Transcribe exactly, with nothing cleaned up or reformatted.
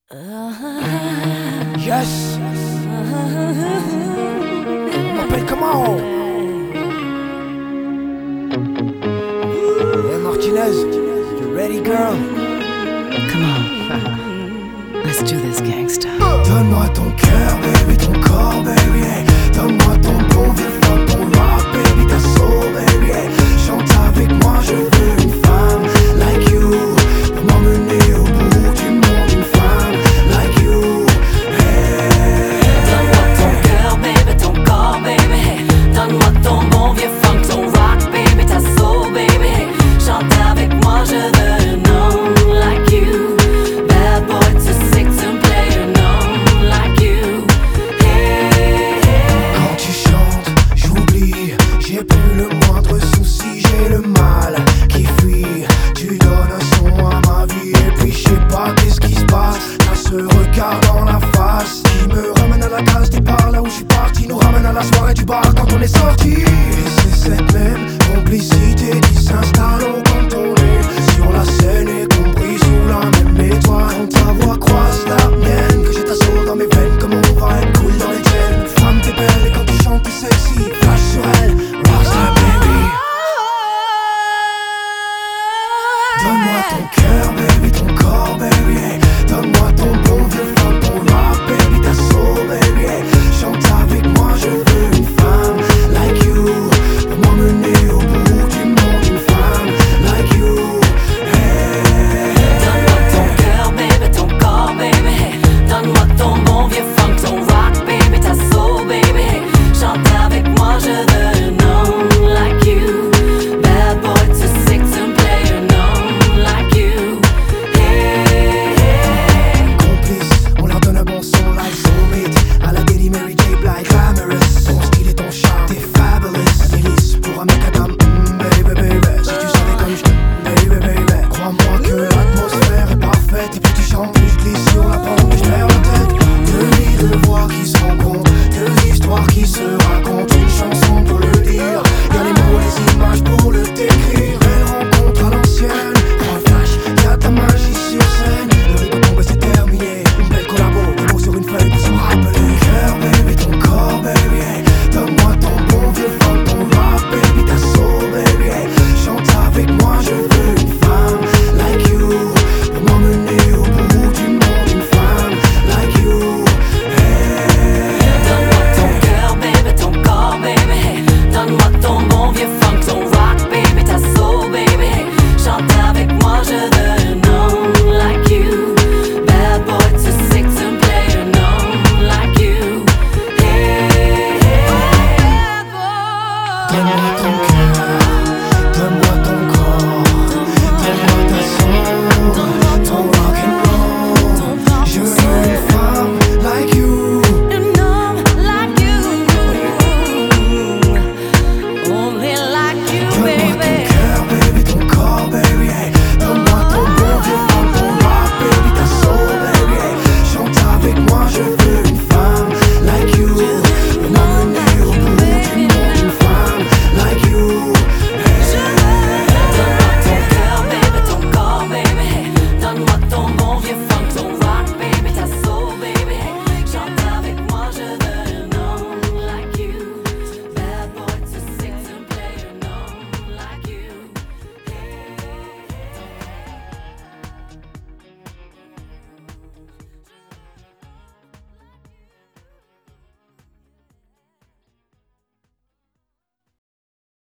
Yes. M'appelle comment? Hey Martinez, you ready girl? Come on, let's do this gangsta. Donne-moi ton cœur baby, ton corps baby, hey. Donne-moi ton bon vieux funk, ton rock baby, ta soul baby, hey. Chante avec moi, je veux une femme like you, pour m'emmener au bout du monde, une femme like you, hey. Donne-moi ton cœur baby, ton corps baby, hey. Donne-moi ton bon vieux funk, ton rock baby, ta soul baby, hey. Chante avec moi, je veux un homme like you. Bad boy too sick to play an homme like you, hey, hey. Quand tu chantes, j'oublie, j'ai plus le moindre souci, j'ai le mal qui fuit. Tu donnes un son à ma vie et puis je sais pas qu'est-ce qui se passe. T'as ce regard dans la face qui me ramène à la case départ, là où je suis parti, nous ramène à la soirée du bar quand on est sorti. Et c'est cette même complicité qui s'installe au quand on est sur la scène et compris sous la même étoile. On t'avoue